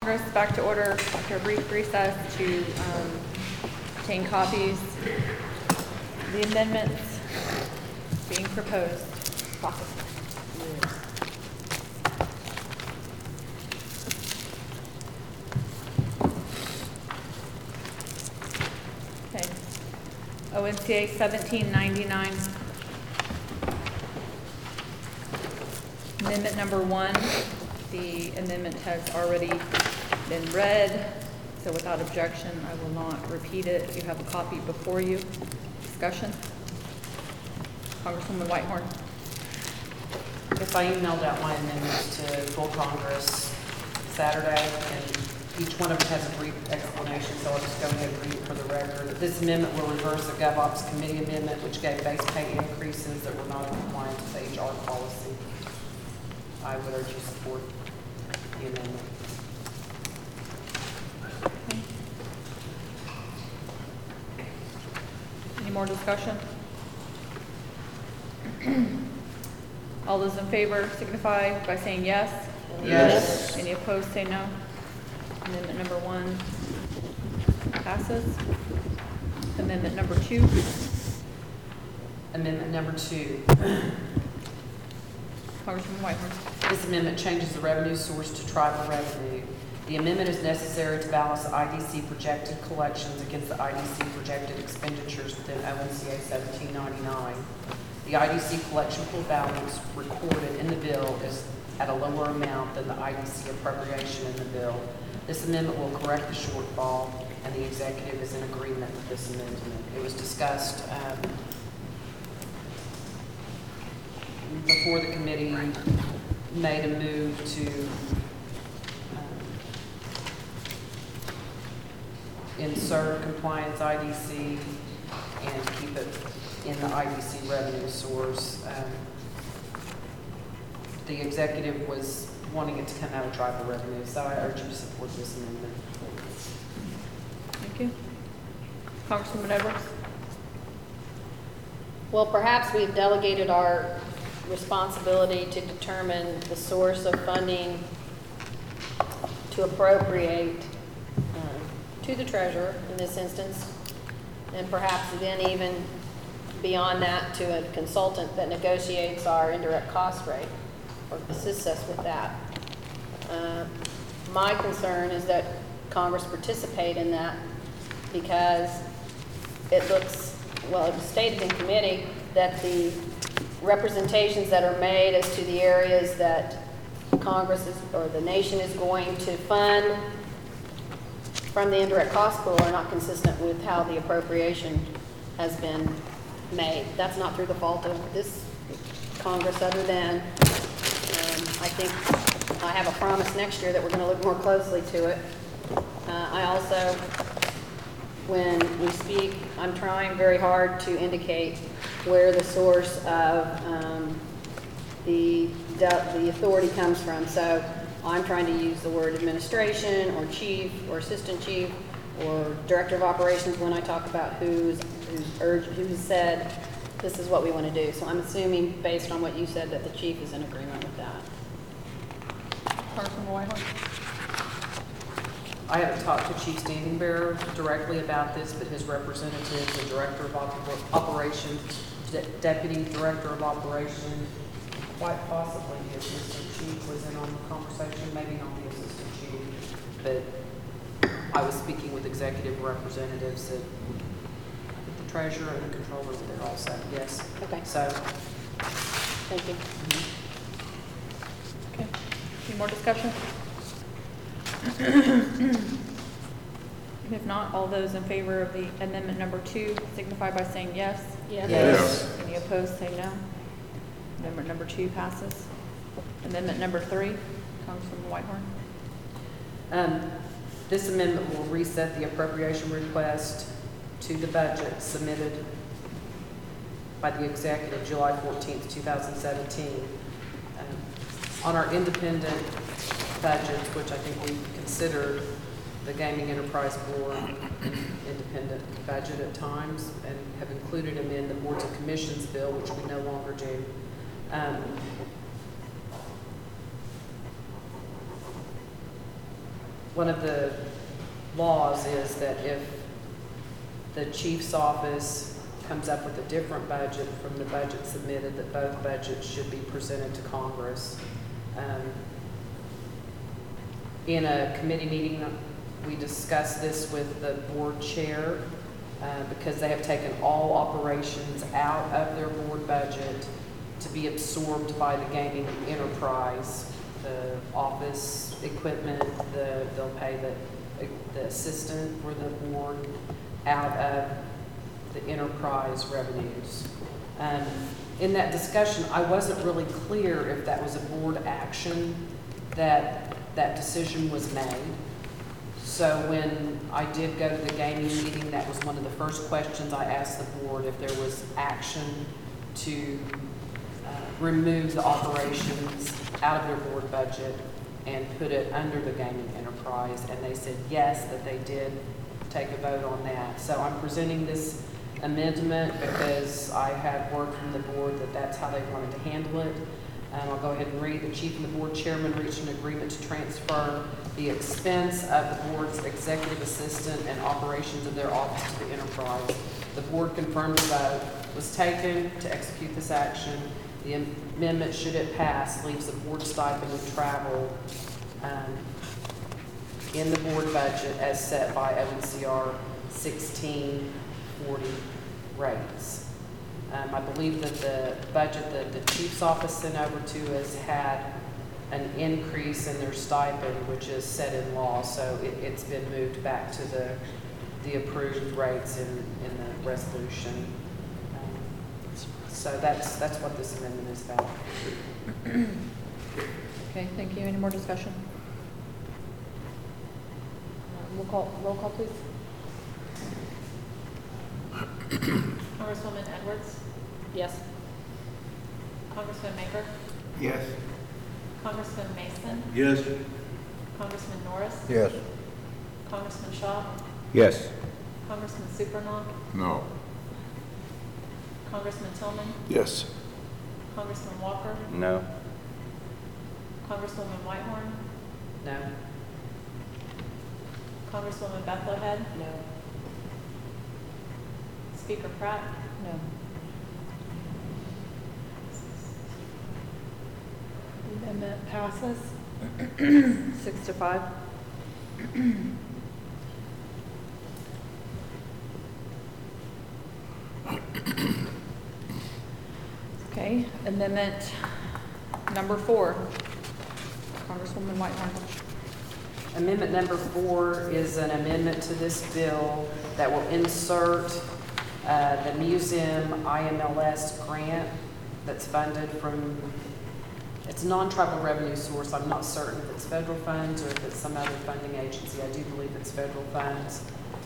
Congress back to order after a brief recess to obtain copies of the amendments being proposed. Okay. ONCA 1799. Amendment number 1. The amendment has already been read, so without objection, I will not repeat it. You have a copy before you. Discussion? Congresswoman Whitehorn. If I emailed out my amendments to full Congress Saturday, and each one of them has a brief explanation, so I'll just go ahead and read it for the record. This amendment will reverse the GovOps committee amendment, which gave base pay increases that were not in compliance with HR policy. I would urge you to support the amendment. Okay. Any more discussion? All those in favor signify by saying yes. Yes. Any opposed say no. Amendment number 1 passes. Amendment number 2. Amendment number 2. Congresswoman Whitehorn. This amendment changes the revenue source to tribal revenue. The amendment is necessary to balance the IDC projected collections against the IDC projected expenditures within ONCA 1799. The IDC collection pool balance recorded in the bill is at a lower amount than the IDC appropriation in the bill. This amendment will correct the shortfall, and the executive is in agreement with this amendment. It was discussed before the committee made a move to insert compliance IDC and keep it in the IDC revenue source. The executive was wanting it to come out of tribal revenue, so I urge you to support this amendment. Thank you. Congresswoman Edwards. Well, perhaps we've delegated our responsibility to determine the source of funding to appropriate to the treasurer in this instance, and perhaps then even beyond that to a consultant that negotiates our indirect cost rate or assists us with that. My concern is that Congress participate in that because it looks, well, it was stated in committee that the representations that are made as to the areas that Congress is, or the nation is going to fund from the indirect cost pool are not consistent with how the appropriation has been made. That's not through the fault of this Congress, other than I think I have a promise next year that we're going to look more closely to it. I also, when we speak, I'm trying very hard to indicate where the source of the authority comes from. So I'm trying to use the word administration or chief or assistant chief or director of operations when I talk about who's said this is what we want to do. So I'm assuming, based on what you said, that the chief is in agreement with that. Congresswoman Whitehorn. I haven't talked to Chief Standing Bearer directly about this, but his representative, the Director of Operations, Deputy Director of Operations, quite possibly the Assistant Chief was in on the conversation, maybe not the Assistant Chief, but I was speaking with executive representatives at the Treasurer and the Controller there also, yes. Okay. So. Thank you. Okay. Any more discussion? If not, all those in favor of the amendment number 2 signify by saying yes. Yes. Yes. Any opposed say no. Amendment number 2 passes. Amendment number 3, Congresswoman Whitehorn. This amendment will reset the appropriation request to the budget submitted by the executive July 14th, 2017. On our independent budgets, which I think we considered the Gaming Enterprise Board independent budget at times, and have included them in the Boards and Commissions bill, which we no longer do. one of the laws is that if the chief's office comes up with a different budget from the budget submitted, that both budgets should be presented to Congress. In a committee meeting, we discussed this with the board chair because they have taken all operations out of their board budget to be absorbed by the gaming enterprise. The office equipment, they'll pay the assistant for the board out of the enterprise revenues. In that discussion, I wasn't really clear if that was a board action that decision was made. So when I did go to the gaming meeting, that was one of the first questions I asked the board, if there was action to remove the operations out of their board budget and put it under the gaming enterprise, and they said yes, that they did take a vote on that. So I'm presenting this amendment because I had word from the board that that's how they wanted to handle it. I'll go ahead and read. The chief and the board chairman reached an agreement to transfer the expense of the board's executive assistant and operations of their office to the enterprise. The board confirmed the vote was taken to execute this action. The amendment, should it pass, leaves the board stipend and travel in the board budget as set by ONCR 1640 rates. I believe that the budget that the chief's office sent over to us had an increase in their stipend, which is set in law, so it's been moved back to the approved rates in the resolution. So that's what this amendment is about. Okay, thank you. Any more discussion? Roll call, please. Congresswoman Edwards? Yes. Congressman Maker? Yes. Congressman Mason? Yes. Congressman Norris? Yes. Congressman Shaw? Yes. Congressman Supernaw? No. Congressman Tillman? Yes. Congressman Walker? No. Congresswoman Whitehorn? No? Congresswoman Bethlehead? No. Speaker Pratt? No. Amendment passes 6-5. Okay, amendment number 4. Congresswoman Whitehorn. Amendment number 4 is an amendment to this bill that will insert the museum IMLS grant that's funded from, it's a non-tribal revenue source. I'm not certain if it's federal funds or if it's some other funding agency. I do believe it's federal funds.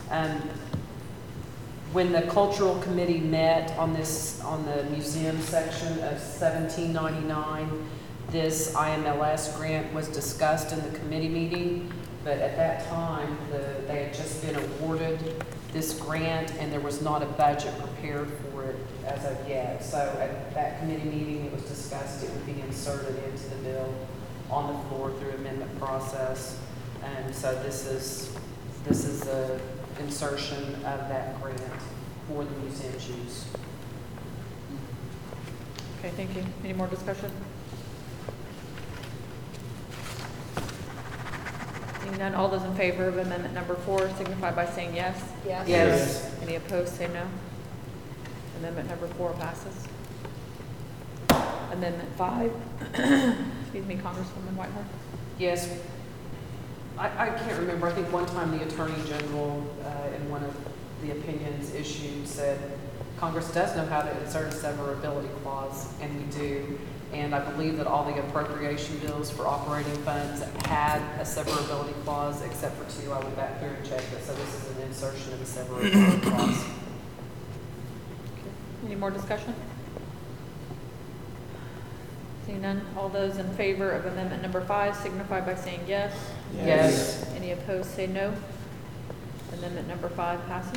When the cultural committee met on the museum section of 1799, this IMLS grant was discussed in the committee meeting, but at that time, they had just been awarded this grant and there was not a budget prepared for it as of yet. So at that committee meeting, it was discussed it would be inserted into the bill on the floor through amendment process. And so this is the insertion of that grant for the museum's use. Okay, thank you. Any more discussion? Seeing none, all those in favor of amendment number 4 signify by saying yes. Yes. Yes. Any opposed, say no. Amendment number 4 passes. Amendment 5, excuse me, Congresswoman Whitehorn. Yes. I can't remember. I think one time the Attorney General, in one of the opinions issued, said Congress does know how to insert a severability clause, and we do. And I believe that all the appropriation bills for operating funds had a severability clause, except for 2. I went back through and checked it. So this is an insertion of a severability clause. Any more discussion? Seeing none, all those in favor of amendment number 5 signify by saying yes. Yes. Any opposed, say no. Amendment number 5 passes.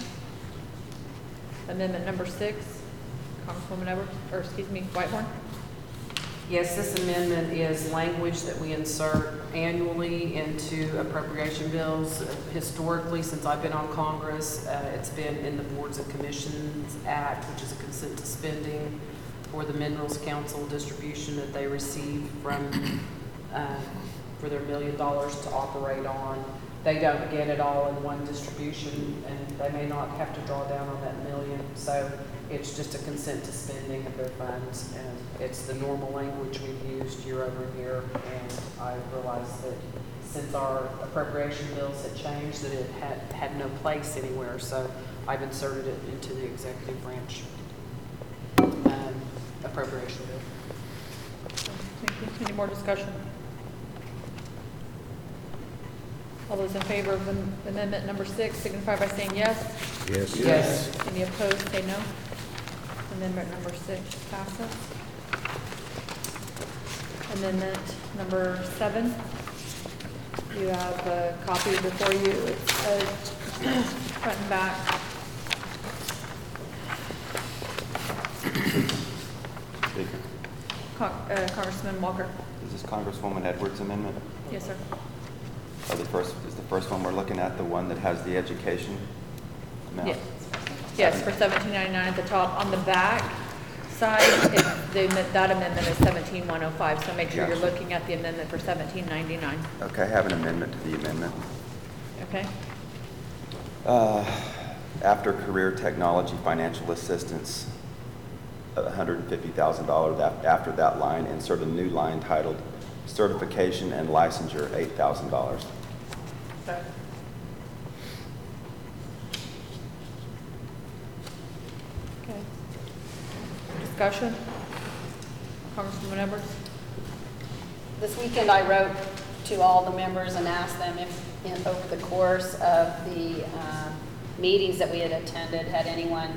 Amendment number 6, Congresswoman Edwards, or excuse me, Whitehorn. Yes, this amendment is language that we insert annually into appropriation bills. Historically, since I've been on Congress, it's been in the Boards and Commissions Act, which is a consent to spending for the Minerals Council distribution that they receive from, for their $1 million to operate on. They don't get it all in one distribution, and they may not have to draw down on that million. So it's just a consent to spending of their funds, and it's the normal language we've used year over year. And I realized that since our appropriation bills had changed, that it had no place anywhere. So I've inserted it into the executive branch appropriation bill. Thank you. Any more discussion? All those in favor of amendment number 6 signify by saying yes. Yes. Yes. Any opposed, say no. Amendment number 6 passes. Amendment number 7. You have a copy before you. It's front and back. Speaker, Congressman Walker. is this Congresswoman Edwards' amendment? Yes, sir. Is the first one we're looking at the one that has the education amount? Yes. Yes, for $17.99 at the top. On the back side, that amendment is $17,105, so make sure you're Gotcha. looking at the amendment for $17.99. Okay, I have an amendment to the amendment. Okay? After career technology financial assistance, $150,000, after that line, insert a new line titled certification and licensure, $8,000. Okay. Discussion? Congresswoman Edwards? This weekend, I wrote to all the members and asked them if, over the course of the meetings that we had attended, had anyone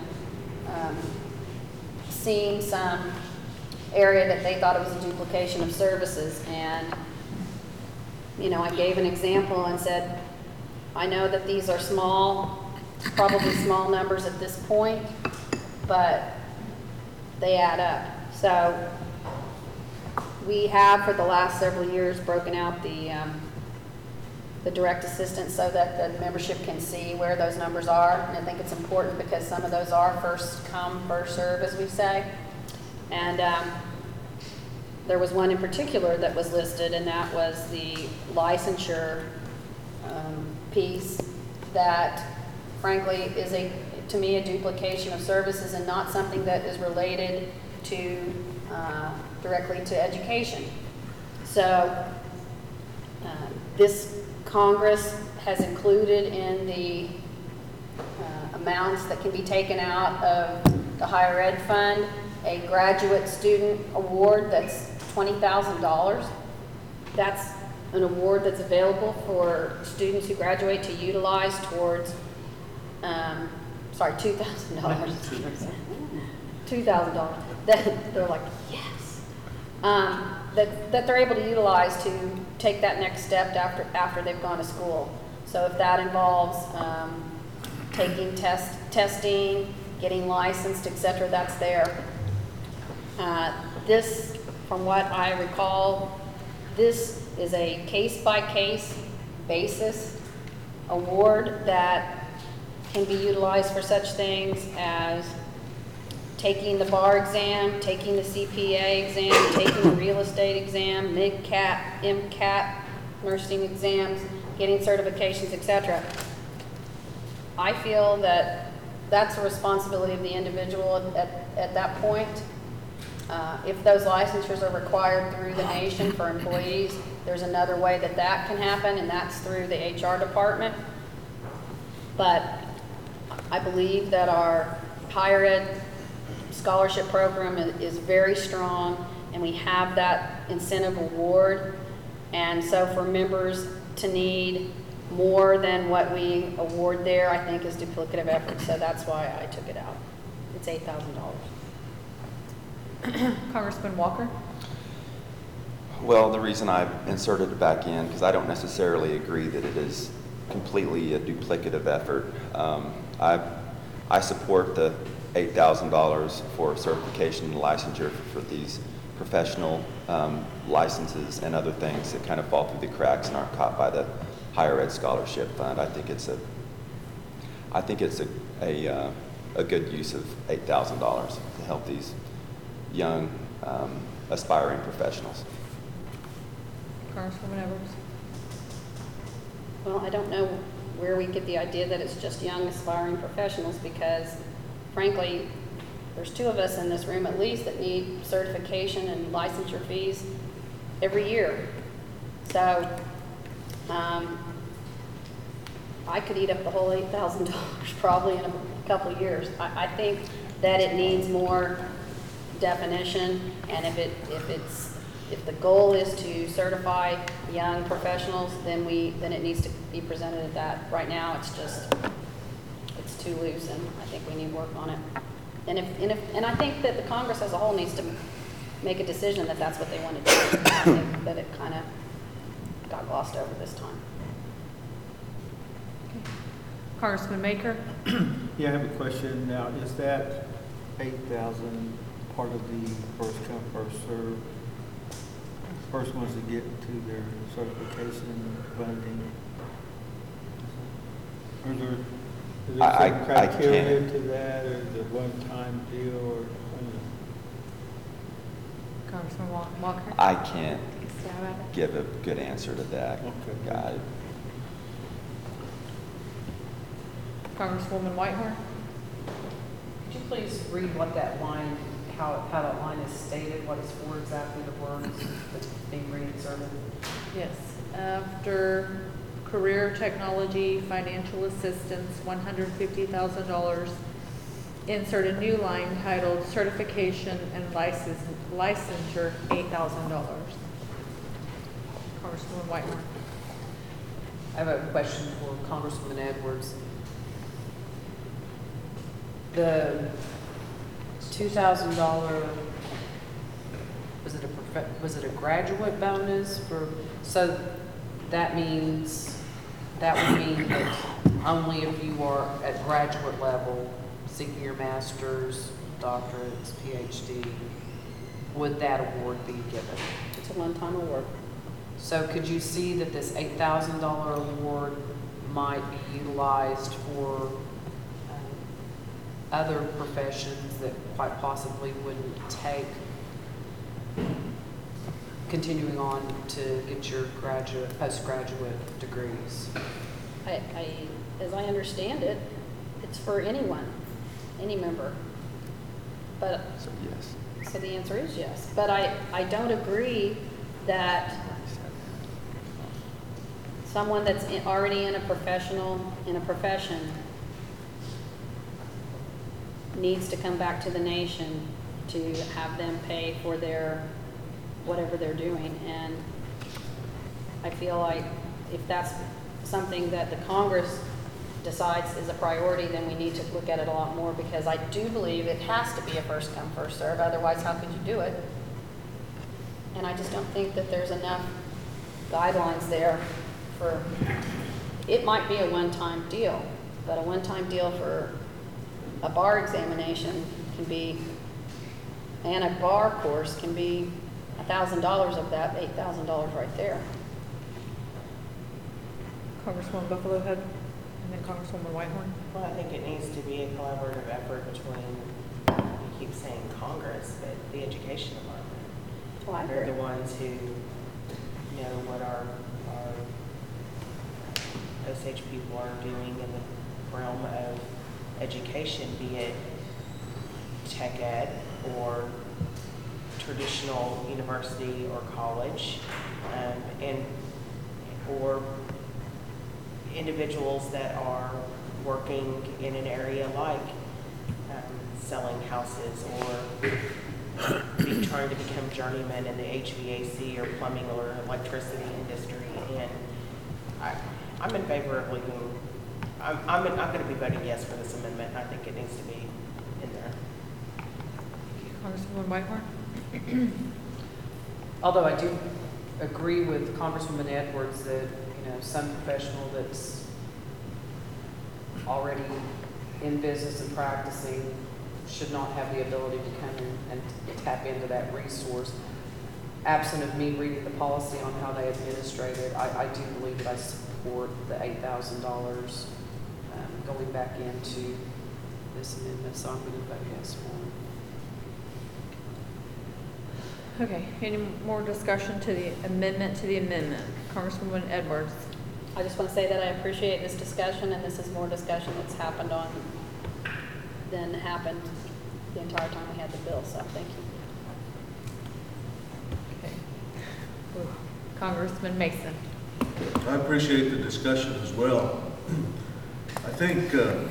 seen some area that they thought it was a duplication of services. And, you know, I gave an example and said, I know that these are small, probably small numbers at this point, but they add up. So we have, for the last several years, broken out the direct assistance so that the membership can see where those numbers are. And I think it's important because some of those are first come, first serve, as we say. And there was one in particular that was listed, and that was the licensure piece that, frankly, is to me, a duplication of services and not something that is related to directly to education. So this Congress has included in the amounts that can be taken out of the higher ed fund a graduate student award that's $20,000. That's an award that's available for students who graduate to utilize towards, $2,000. $2,000. They're like, yes. That they're able to utilize to take that next step after they've gone to school. So if that involves taking testing, getting licensed, etc., that's there. This, from what I recall, this is a case-by-case basis award that can be utilized for such things as taking the bar exam, taking the CPA exam, taking the real estate exam, MCAT, MCAT, nursing exams, getting certifications, etc. I feel that that's a responsibility of the individual at that point. If those licensures are required through the nation for employees, there's another way that can happen, and that's through the HR department. But I believe that our higher ed scholarship program is very strong, and we have that incentive award. And so for members to need more than what we award there, I think is duplicative effort. So that's why I took it out. It's $8,000. Congressman Walker? Well, the reason I inserted it back in, because I don't necessarily agree that it is completely a duplicative effort. I support the $8,000 for certification and licensure for these professional licenses and other things that kind of fall through the cracks and aren't caught by the higher ed scholarship fund. I think it's a good use of $8,000 to help these young aspiring professionals. Congresswoman Edwards? Well, I don't know where we get the idea that it's just young aspiring professionals, because frankly, there's 2 of us in this room at least that need certification and licensure fees every year. So I could eat up the whole $8,000 probably in a couple of years. I think that it needs more definition, and if the goal is to certify young professionals, then it needs to be presented at that. Right now, it's too loose, and I think we need work on it. And I think that the Congress as a whole needs to make a decision that that's what they want to do. I think that it kind of got glossed over this time. Congressman Maker? Yeah, I have a question now. Is that 8,000 part of the first come, first serve? First ones to get to their certification funding? Or is there some criteria can't. to that, or is it a one-time deal, or? Congressman Walker? I can't Take a stab at it. give a good answer to that. Okay. God. Congresswoman Whitehorn? Could you please read what that line, how that line is stated, what it's for exactly, the words that's being reinserted? Yes. After career technology financial assistance, $150,000, insert a new line titled certification and licensure, $8,000. Congresswoman Whitehorn. I have a question for Congresswoman Edwards. The $2,000, was it a graduate bonus for, so that means, that would mean that only if you are at graduate level, seeking your master's, doctorates, PhD, would that award be given? It's a one-time award. So could you see that this $8,000 award might be utilized for other professions that quite possibly wouldn't take continuing on to get your postgraduate degrees? As I understand it, it's for anyone, any member. But So yes. so the answer is yes. But I don't agree that someone that's already in a profession needs to come back to the nation to have them pay for their whatever they're doing. And I feel like if that's something that the Congress decides is a priority, then we need to look at it a lot more, because I do believe it has to be a first come, first serve. Otherwise, how could you do it? And I just don't think that there's enough guidelines there for, it might be a one-time deal, but a one-time deal for a bar examination can be, and a bar course can be $1,000 of that, $8,000 right there. Congresswoman Buffalo Head, and then Congresswoman Whitehorn. Well, I think it needs to be a collaborative effort between, you keep saying Congress, but the education department. Well, I They're agree. the ones who know what our Osage people are doing in the realm of education, be it tech ed or traditional university or college, or individuals that are working in an area like selling houses, or trying to become journeymen in the HVAC or plumbing or electricity industry. And I'm in favor of leaving. I'm going to be voting yes for this amendment. I think it needs to be in there. Congresswoman Whitehorn. Although I do agree with Congresswoman Edwards that, some professional that's already in business and practicing should not have the ability to come in and tap into that resource. absent of me reading the policy on how they administrate it, I do believe that I support the $8,000 going back into this amendment, so I'm going to vote yes for it. Okay, any more discussion to the amendment Congresswoman Edwards? I just want to say that I appreciate this discussion, and this is more discussion that's happened than happened the entire time we had the bill, so thank you. Okay. Congressman Mason. I appreciate the discussion as well. I think it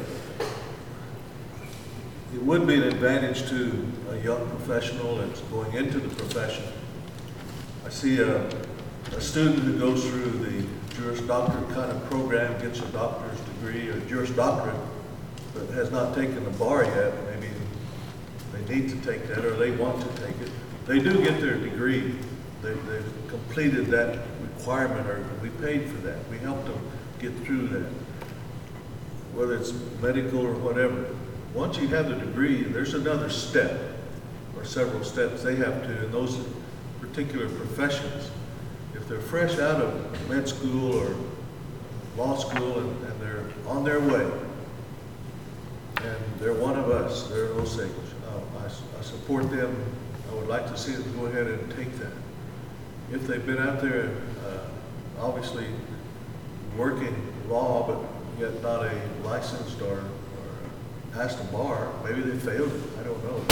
would be an advantage to a young professional that's going into the profession. I see a student who goes through the Juris Doctorate kind of program, gets a doctor's degree or Juris Doctorate, but has not taken the bar yet. Maybe they need to take that or they want to take it. They do get their degree. They've completed that requirement, or we paid for that. We helped them get through that, whether it's medical or whatever. Once you have the degree, there's another step or several steps they have to in those particular professions. If they're fresh out of med school or law school and they're on their way, and they're one of us, they're Osage, I support them. I would like to see them go ahead and take that. If they've been out there, obviously working law, but yet not a licensed or passed a bar, maybe they failed it, I don't know.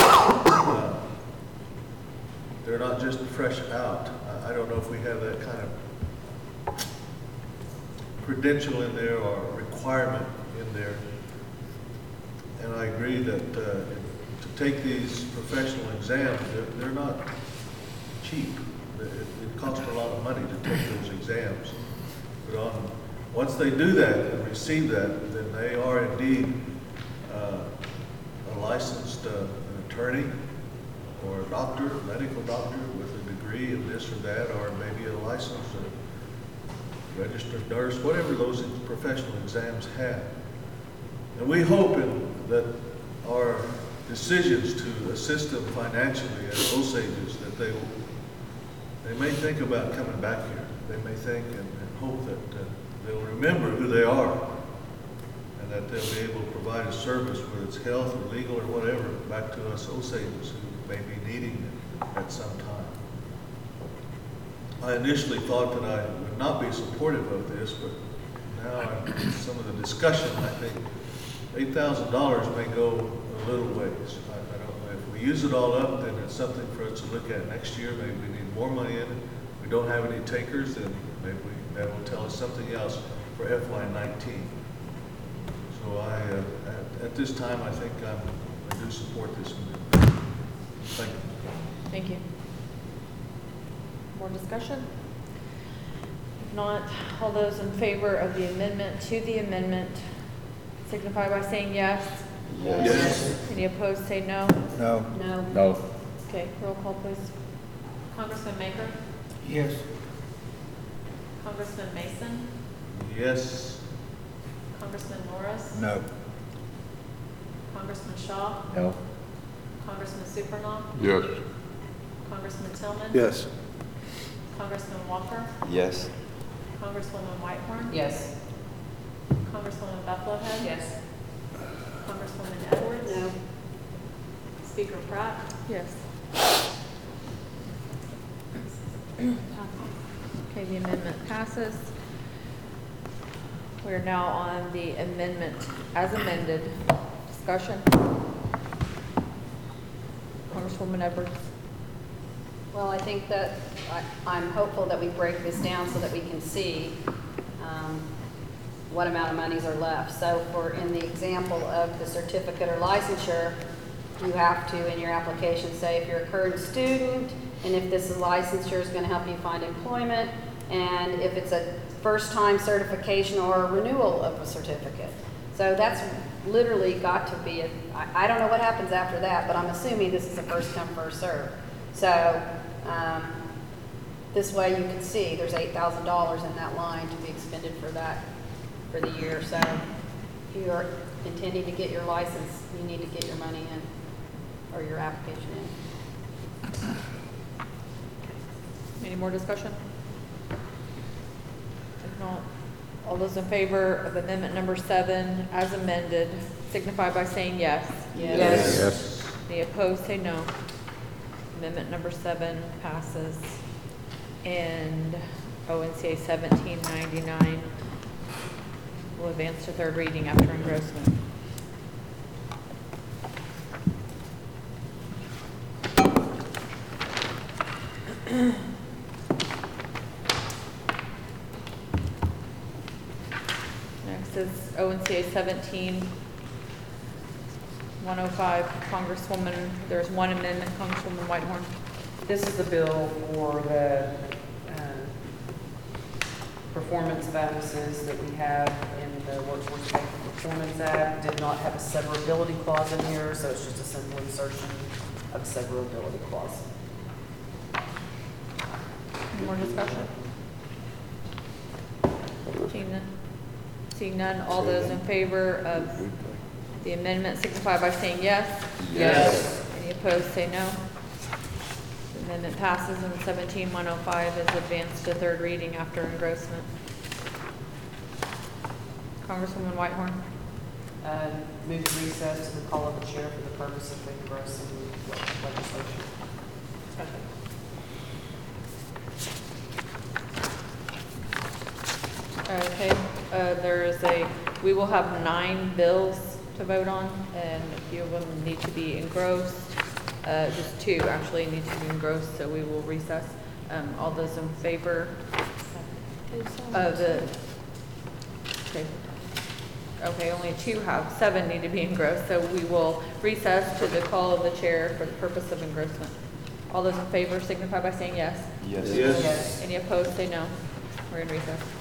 They're not just fresh out. I don't know if we have that kind of credential in there or requirement in there. And I agree that to take these professional exams, they're not cheap. It costs a lot of money to take those exams. But once they do that and receive that, then they are indeed a licensed attorney or a doctor, a medical doctor with a degree in this or that, or maybe a licensed registered nurse, whatever those professional exams have. And we hope that our decisions to assist them financially as Osages, that they may think about coming back here. They may think and hope that they'll remember who they are, and that they'll be able to provide a service, whether it's health or legal or whatever, back to us Osages who may be needing it at some time. I initially thought that I would not be supportive of this, but now some of the discussion, I think $8,000 may go a little ways. I don't know. If we use it all up, then it's something for us to look at next year. Maybe we need more money in it. If we don't have any takers, then maybe that will tell us something else for FY19. So at this time, I think I do support this amendment. Thank you. Thank you. More discussion? If not, all those in favor of the amendment to the amendment signify by saying yes. Yes. Any opposed, say no. No. No. No. Okay, roll call, please. Congressman Maker, Yes. Congressman Mason, Yes. Congressman Norris, No. Congressman Shaw, No. Congressman Supernaw, Yes. Congressman Tillman, Yes. Congressman Walker, Yes. Congresswoman Whitehorn, Yes. Congresswoman Buffalohead, Yes. Congresswoman Edwards, No. Speaker Pratt, Yes. Okay, the amendment passes. We're now on the amendment as amended. Discussion? Congresswoman Edwards. Well, I think that I'm hopeful that we break this down so that we can see what amount of monies are left. So in the example of the certificate or licensure, you have to, in your application, say if you're a current student, and if this licensure is going to help you find employment, and if it's a first-time certification or a renewal of a certificate. So that's literally got to be, I don't know what happens after that, but I'm assuming this is a first-come, first-served. So this way you can see there's $8,000 in that line to be expended for that for the year. So if you are intending to get your license, you need to get your money in, or your application in. Any more discussion? If not, all those in favor of amendment number 7 as amended signify by saying yes. Yes. Yes. Any opposed, say no. Amendment number 7 passes. And ONCA 1799 will advance to third reading after engrossment. Next is ONCA 17105, Congresswoman, there's one amendment, Congresswoman Whitehorn. This is the bill for the performance bonuses that we have in the Workforce Safety Performance Act. Did not have a severability clause in here, so it's just a simple insertion of a severability clause. Any more discussion? Seeing none, all those in favor of the amendment signify by saying yes. Yes. Any opposed, say no. The amendment passes and 17105 is advanced to third reading after engrossment. Congresswoman Whitehorn. Move to recess to the call of the chair for the purpose of engrossing legislation. Okay, we will have 9 bills to vote on, and a few of them need to be engrossed. Just 2 actually need to be engrossed, so we will recess. All those in favor of okay, only 2 have, 7 need to be engrossed, so we will recess to the call of the chair for the purpose of engrossment. All those in favor signify by saying yes. Yes. Yes. Any opposed, say no. We're in recess.